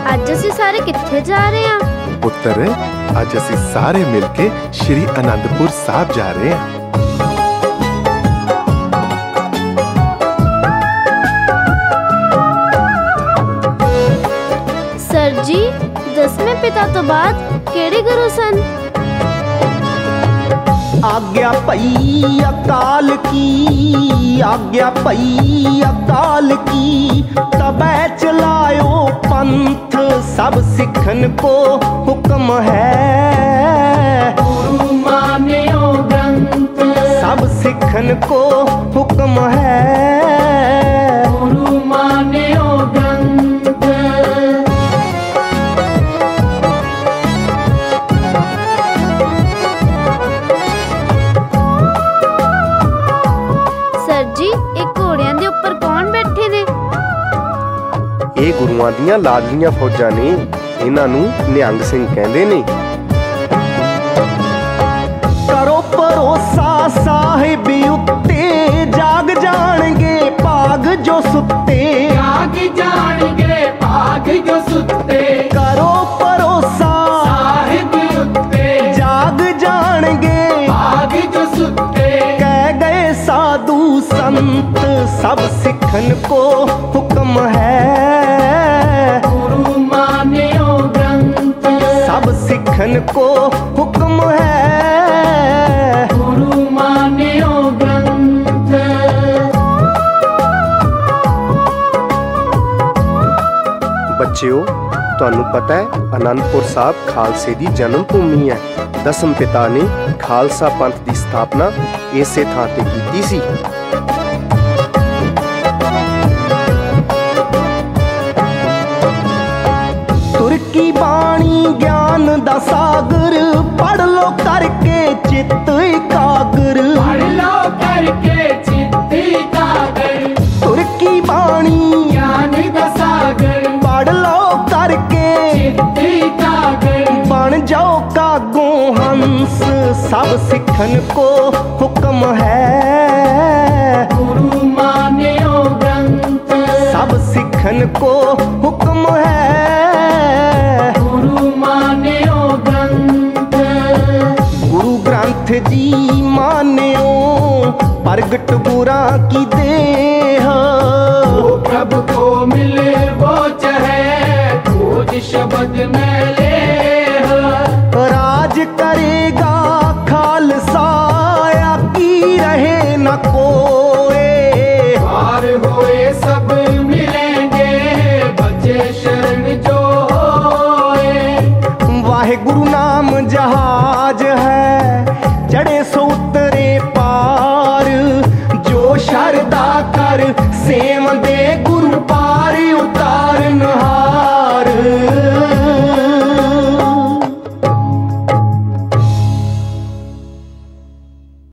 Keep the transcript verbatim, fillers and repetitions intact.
ਅੱਜ ਅਸੀਂ ਸਾਰੇ ਕਿੱਥੇ ਜਾ ਰਹੇ ਹਾਂ? ਪੁੱਤਰ, ਅੱਜ ਅਸੀਂ ਸਾਰੇ ਮਿਲ ਕੇ ਸ਼੍ਰੀ ਅਨੰਦਪੁਰ ਸਾਹਿਬ ਜਾ ਰਹੇ ਹਾਂ। ਸਰ ਜੀ, ਦਸਵੇਂ ਪਿਤਾ ਤੋਂ ਬਾਅਦ ਕਿਹੜੇ ਗੁਰੂ ਸਨ? आज्ञा पई अकाल की, आज्ञा पई अकाल की, तबै चलायो पंथ सब सिखन को हुक्म है। गुरु मान्यो ग्रंथ सब सिखन को हुक्म है। गुरु मान्यो ग्रंथ ਇਹ ਗੁਰੂਆਂ ਦੀਆਂ ਲਾਡਲੀਆਂ ਫੌਜਾਂ ਨੇ, ਇਹਨਾਂ ਨੂੰ ਨਿਹੰਗ ਸਿੰਘ ਕਹਿੰਦੇ ਨੇ। ਕਰੋ ਭਰੋਸਾ ਸਾਹਿਬ ਉੱਤੇ, ਜਾਗ ਜਾਣਗੇ ਭਾਗ ਜੋ ਸੁੱਤੇ। ਜਾਗ ਜਾਣਗੇ ਭਾਗ ਜੋ ਸੁੱਤੇ। ਕਰੋ ਭਰੋਸਾ ਸਾਹਿਬ ਉੱਤੇ, ਜਾਗ ਜਾਣਗੇ ਭਾਗ ਜੋ ਸੁੱਤੇ। ਕਹਿ ਗਏ ਸਾਧੂ संत सब सिखन को हुक्म है। गुरु मान्यो ग्रंथ सब सिखन को हुक्म है। गुरु मान्यो ग्रंथ ਬੱਚਿਓ, ਤੁਹਾਨੂੰ ਪਤਾ ਹੈ ਅਨੰਦਪੁਰ ਸਾਹਿਬ ਖਾਲਸੇ ਦੀ ਜਨਮ ਭੂਮੀ ਹੈ। ਦਸਮ ਪਿਤਾ ਨੇ ਖਾਲਸਾ ਪੰਥ ਦੀ ਸਥਾਪਨਾ ਇਸੇ ਥਾਂ ਤੇ ਕੀਤੀ ਸੀ। तुर्की बाणी ज्ञान दा सागर, पढ़ लो करके चित्त एकाग्र। पढ़ लो करके चित्त एकाग्र। तुर्की बाणी ज्ञान दा सागर, पढ़ लो करके चित्त एकाग्र। बन जाओ कागों हंस, सब सिखन को हुक्म है। गुरु मान्यो ग्रंथ सब सिखन को हुक्म है। गुरु मान्यो ग्रंथ गुरु ग्रंथ जी मान्यो, प्रगट गुरा की देह। वो प्रभु को मिले वो चाहे, खोज शब्द में ले। राज करेगा खालसा, की रहे न कोए। पार होए सब मिलेंगे, बचे शरण जो होए। वाहे गुरु नाम जहाँ